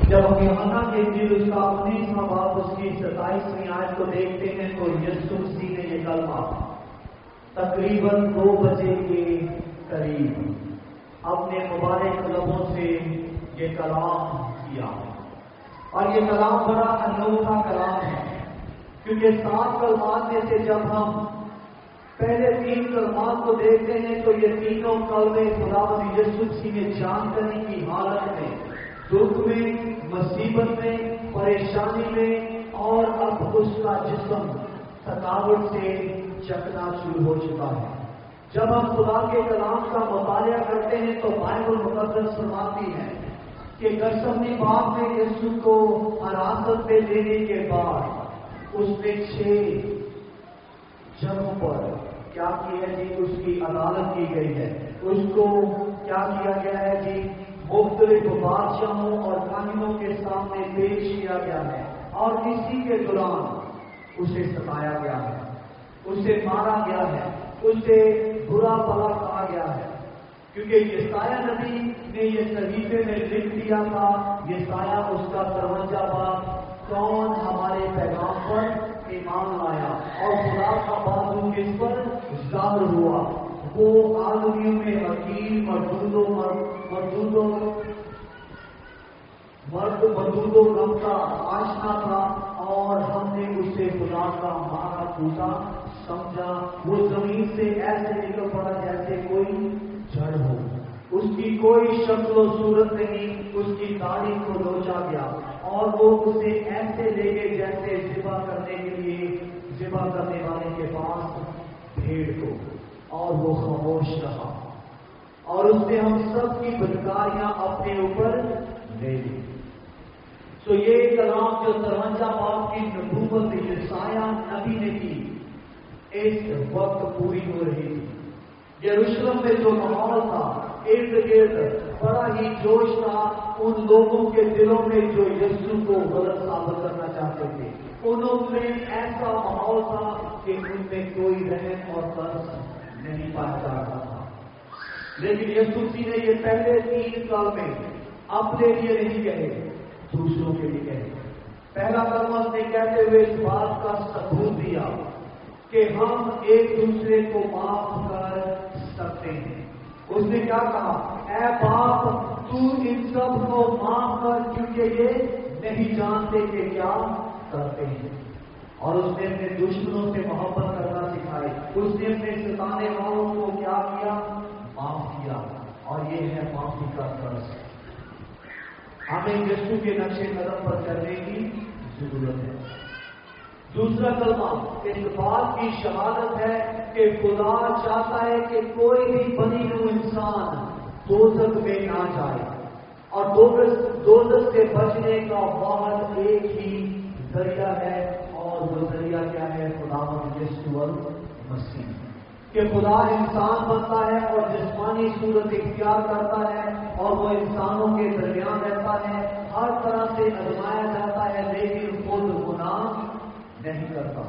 جب ہم یوحنا کے انجیل اس کا 19واں باب اس کی 27ویں آیت کو دیکھتے ہیں تو یسوع مسیح نے یہ کلمہ تقریباً 2 بجے کے قریب اپنے مبارک لبوں سے یہ کلام کیا، اور یہ کلام بڑا انوکھا کلام ہے، کیونکہ 7 کلمات میں سے جب ہم پہلے 3 کلمات کو دیکھتے ہیں تو یہ تینوں کلمے خداوند یسوع مسیح نے جان کرنے کی حالت میں، دکھ میں، مصیبت میں، پریشانی میں، اور اب اس کا جسم تھکاوٹ سے چکناچور ہو چکا ہے۔ جب ہم خدا کے کلام کا مطالعہ کرتے ہیں تو بائبل مقدس فرماتی ہے کہ گثسمانی باغ میں یسوع کو حراست میں لینے کے بعد اس نے 6 جگہوں پر کیا کیا جی؟ اس کی عدالت کی گئی ہے، اس کو کیا کیا گیا ہے جی؟ مختلف بادشاہوں اور کاہنوں کے سامنے پیش کیا گیا ہے، اور اسی کے دوران اسے ستایا گیا ہے، اسے مارا گیا ہے، اسے برا بھلا کہا گیا ہے، کیونکہ یسایہ نبی نے یہ صحیفے میں لکھ دیا تھا، یسایہ اس کا 53واں باب، کون ہمارے پیغام پر ایمان لایا اور خدا کا بازو کس پر ظاہر ہوا؟ وہ آدمیوں میں حکیم، مردود و غم کا آشنا تھا، اور ہم نے اسے خدا کا مارا کوٹا سمجھا۔ وہ زمین سے ایسے نکل پڑا جیسے کوئی جڑ ہو، اس کی کوئی شکل و صورت نہیں، اس کی داڑھی کو نوچا گیا، اور وہ اسے ایسے لے گئے جیسے ذبح کرنے کے لیے ذبح کرنے والے کے پاس بھیڑ کو، اور وہ خاموش رہا، اور اس نے ہم سب کی بدکاریاں اپنے اوپر لے لی۔ تو یہ کلام جو 53 باب کی نبوت یسایہ نبی نے کی، اس وقت پوری ہو رہی تھی۔ یروشلم میں جو ماحول تھا، ارد گرد بڑا ہی جوش تھا ان لوگوں کے دلوں میں جو یسوع کو غلط ثابت کرنا چاہتے تھے۔ انہوں میں ایسا ماحول تھا کہ ان میں کوئی رحم اور ترس نہیں پایا جا رہا تھا، لیکن یسوع مسیح نے یہ پہلے 3 کلمے اپنے لیے نہیں کہے، دوسروں کے لیے کہے۔ پہلا کلمہ اس نے کہتے ہوئے اس بات کا ثبوت دیا کہ ہم ایک دوسرے کو معاف کر سکتے ہیں۔ اس نے کیا کہا؟ اے باپ، تو ان سب کو معاف کر، کیونکہ یہ نہیں جانتے کہ کیا کرتے ہیں۔ اور اس نے اپنے دشمنوں سے محبت کرنا سکھائی، اس نے اپنے ستانے والوں کو کیا کیا؟ معاف کیا، اور یہ ہے معافی کا طرز۔ ہمیں یسوع کے نقش قدم پر چلنے کی ضرورت ہے۔ دوسرا کلمہ اس بات کی شہادت ہے کہ خدا چاہتا ہے کہ کوئی بھی بنی ہوئی انسان دوزخ میں نہ جائے، اور دوزخ سے بچنے کا واحد ایک ہی ذریعہ ہے، اور وہ ذریعہ کیا ہے؟ خداوند یسوع مسیح۔ کہ خدا انسان بنتا ہے اور جسمانی صورت اختیار کرتا ہے، اور وہ انسانوں کے درمیان رہتا ہے، ہر طرح سے آزمایا جاتا ہے، لیکن خود گناہ نہیں کرتا،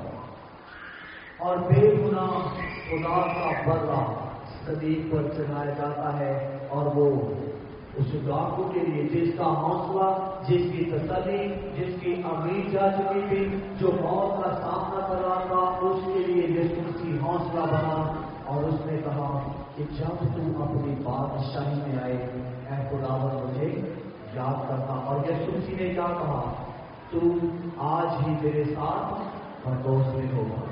اور بے گناہ خدا کا بدلہ صلیب پر چڑھایا جاتا ہے، اور وہ اس ڈاکو کے لیے جس کا حوصلہ، جس کی تسلی، جس کی امید جا چکی تھی، جو موت کا سامنا کر رہا تھا، اس کے لیے یسوع مسیح حوصلہ بنا، اور اس نے کہا کہ جب تو اپنی بادشاہی میں آئے، اے خداوند مجھے یاد کرنا۔ اور یسوع مسیح نے کیا کہا؟ تو آج ہی میرے ساتھ فردوس میں ہوگا۔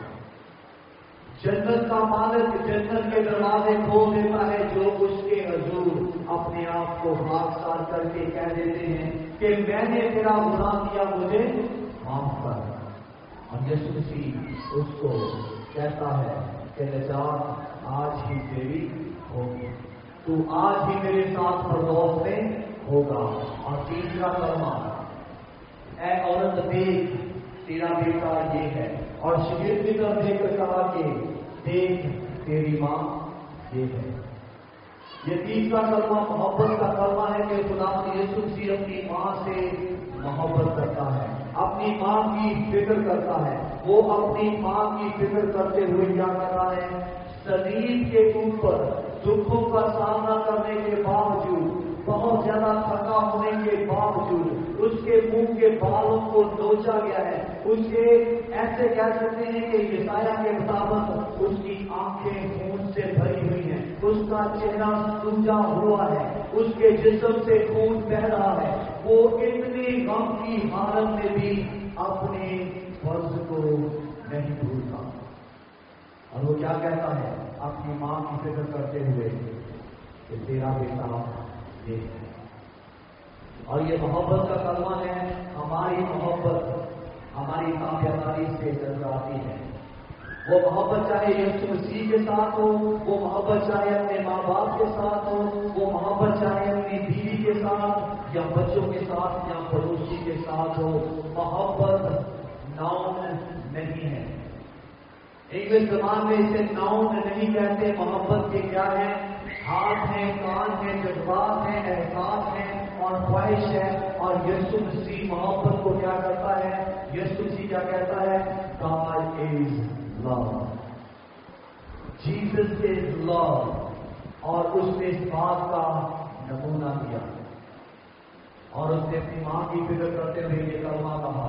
جنت کا مالک جنت کے دروازے کھول دیتا ہے جو اس کے حضور اپنے آپ کو خاکسار کر کے کہہ دیتے ہیں کہ میں نے تیرا گناہ کیا، مجھے معاف کر۔ اور یسوع مسیح اس کو کہتا ہے کہ نجات آج ہی تیری ہوگی، تو آج ہی میرے ساتھ فردوس میں ہوگا۔ اور تیسرا کلمہ، اے عورت دیکھ تیرا بیٹا یہ ہے، اور شگرد کی طرف دیکھ کر کہا کہ دیکھ تیری ماں یہ ہے۔ یہ تیسرا کلمہ محبت کا کلمہ ہے کہ خدا یسوع مسیح اپنی ماں سے محبت کرتا ہے، اپنی ماں کی فکر کرتا ہے۔ وہ اپنی ماں کی فکر کرتے ہوئے کیا کر رہا ہے؟ صلیب کے اوپر دکھوں کا سامنا کرنے کے باوجود، بہت زیادہ تھکا होने के बावजूद उसके मुंह के बालों को नोचा गया है। उसके ऐसे कह सकते हैं कि यशाया के मुताबिक उसकी आंखें खून से भरी हुई हैं, उसका चेहरा सूजा हुआ है, उसके जिस्म से खून बह रहा है। वो इतनी गम की हालत में भी अपने फर्ज को नहीं भूलता। और वो क्या कहता है अपनी मां की फिक्र करते हुए कि तेरा बेटा ये है। और ये मोहब्बत का कलमा है। हमारी मोहब्बत हमारी ताबेदारी से नजर आती है। वो मोहब्बत चाहे यीशु मसीह के साथ हो, वो मोहब्बत चाहे अपने माँ बाप के साथ हो, वो मोहब्बत चाहे अपनी बीवी के साथ या बच्चों के साथ या पड़ोसी के साथ हो। मोहब्बत नाउन नहीं है। इंग्लिश जबान में इसे नाउन नहीं कहते। मोहब्बत के क्या है? हाथ है, कान है, जज्बात है, एहसास है और ख्वाहिश है। और यीशु मसीह मोहब्बत को क्या करता है? यीशु मसीह क्या कहता है? God is love, Jesus is love। और उसने इस बात का नमूना दिया और उसने अपनी मां की फिक्र करते हुए ये कलमा कहा।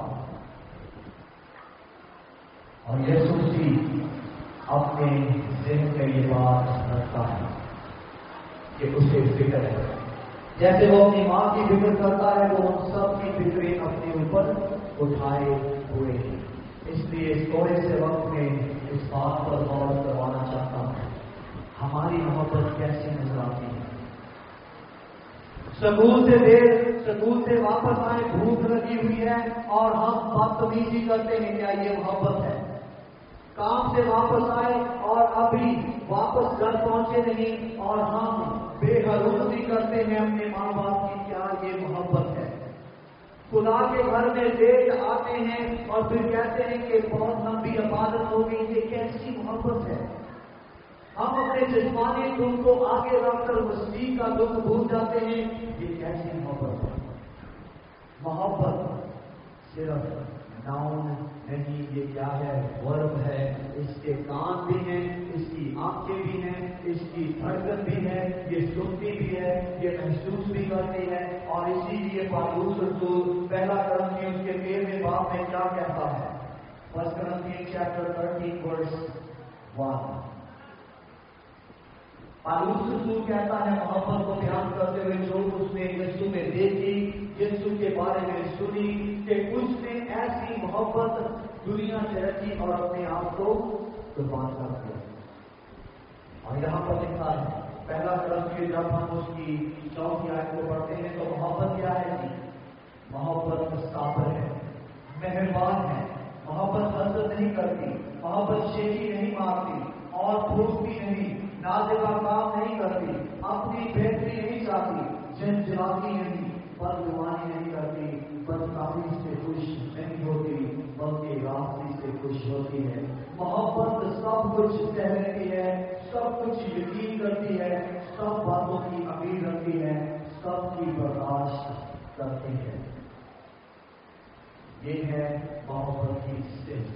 और यीशु मसीह अपने ज़हन में ये बात रखता है कि उसे फिक्र है। जैसे वो अपनी मां की फिक्र करता है, वो हम सब की फिक्रें अपने ऊपर उठाए हुए हैं। इसलिए इस थोड़े से वक्त में इस बात पर गौर करवाना चाहता हूं, हमारी मोहब्बत कैसी नजर आती है। स्कूल से वापस आए, भूख लगी हुई है और हम बदतमीजी करते हैं, क्या ये मोहब्बत है? काम से वापस आए और अभी वापस घर पहुंचे नहीं और हम बेहरुमती करते हैं अपने माँ बाप की, क्या ये मोहब्बत है? खुदा के घर में लेट आते हैं और फिर कहते हैं कि बहुत लंबी इबादत हो गई, ये कैसी मोहब्बत है? हम अपने जिस्मानी दुख को आगे रखकर मसीह का दुख भूल जाते हैं, ये कैसी मोहब्बत है? मोहब्बत सिर्फ नाउन नहीं, ये क्या है? वर्ब है। इसके कान भी हैं, इसकी आंखें भी हैं, इसकी धड़कन भी है, ये सुनती भी है, ये महसूस भी करती है। और इसीलिए पौलुस रसूल पहला कुरिन्थियों के 13वें बाब में क्या कहता है? 1 Corinthians chapter 13 verse 1। पौलुस रसूल कहता है मोहब्बत को बयान करते हुए, जो उसने यीशु में देखी, यीशु के बारे में सुनी कि उसने ऐसी मोहब्बत दुनिया से रखी और अपने आप को कुर्बान कर दिया। और यहां पर लिखा है पहला कुरिन्थियों, जब हम उसकी 4 आयत को पढ़ते हैं तो मोहब्बत क्या है जी? मोहब्बत साबर है, मेहरबान है, मोहब्बत हसद नहीं करती, मोहब्बत शेखी नहीं मारती और फूटती नहीं, नाज़िबा काम नहीं करती, अपनी बेहतरी नहीं चाहती, झंझलाती नहीं, बदगुमानी नहीं करती, बदकामी से खुश नहीं होती, बल्कि रास्ते से खुश होती है। मोहब्बत सब कुछ सह लेती है, सब कुछ यकीन करती है, सब बातों की उम्मीद रखती है, सबकी बर्दाश्त करती है। ये है मोहब्बत की स्थिति।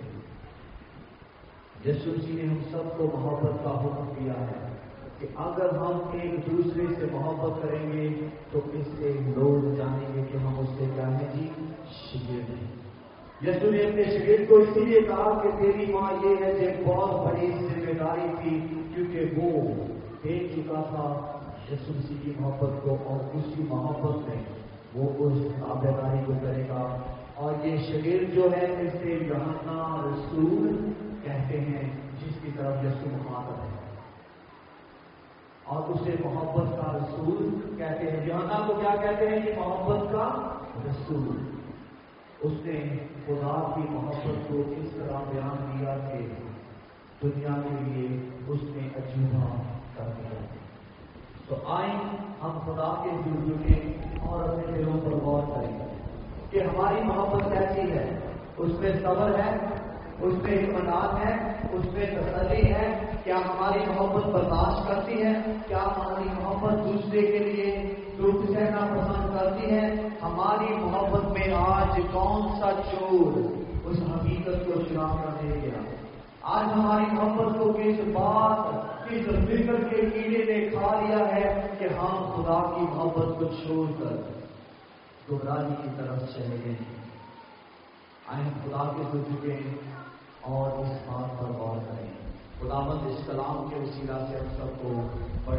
यीशु जी ने हम सबको मोहब्बत का हुक्म दिया है कि अगर हम एक दूसरे से मोहब्बत करेंगे तो इससे लोग जानेंगे कि हम उससे क्या है जी? शागिर्द हैं। यीशु ने अपने शागिर्द को इसीलिए कहा कि तेरी मां ये है, जो बहुत बड़ी जिम्मेदारी थी, क्योंकि वो देख चुका था यीशु मसीह की मोहब्बत को और उसी मोहब्बत में वो उस ताबेदारी को करेगा। और ये शागिर्द जो है इसे यूहन्ना रसूल कहते हैं, जिसकी तरफ यीशु मुखातब है, और उसे मोहब्बत का रसूल कहते हैं। यूहन्ना को क्या कहते हैं? कि मोहब्बत का रसूल। उसने खुदा की मोहब्बत को इस तरह बयान किया कि दुनिया के लिए उसने अजूबा कर दिया। तो आए हम खुदा के जुड़े और अपने दिलों पर गौर करें कि हमारी मोहब्बत कैसी है। उसमें सब्र है, उसमें इत्मीनान है, उसमें तसल्ली है। क्या हमारी मोहब्बत बर्दाश्त करती है? क्या हमारी मोहब्बत दूसरे के लिए दुख सहना पसंद करती है? हमारी मोहब्बत में आज कौन सा चोर उस हकीकत को चुरा कर दे गया? आज हमारी मोहब्बत को किस बात, किस फिक्र के कीड़े ने खा लिया है कि हम खुदा की मोहब्बत को छोड़कर गुमराही की तरफ चले गए हैं। आए हम खुदा के जुगे और इस बात पर गौर करें। खुदावंद इस कलाम के वसीला से हम सबको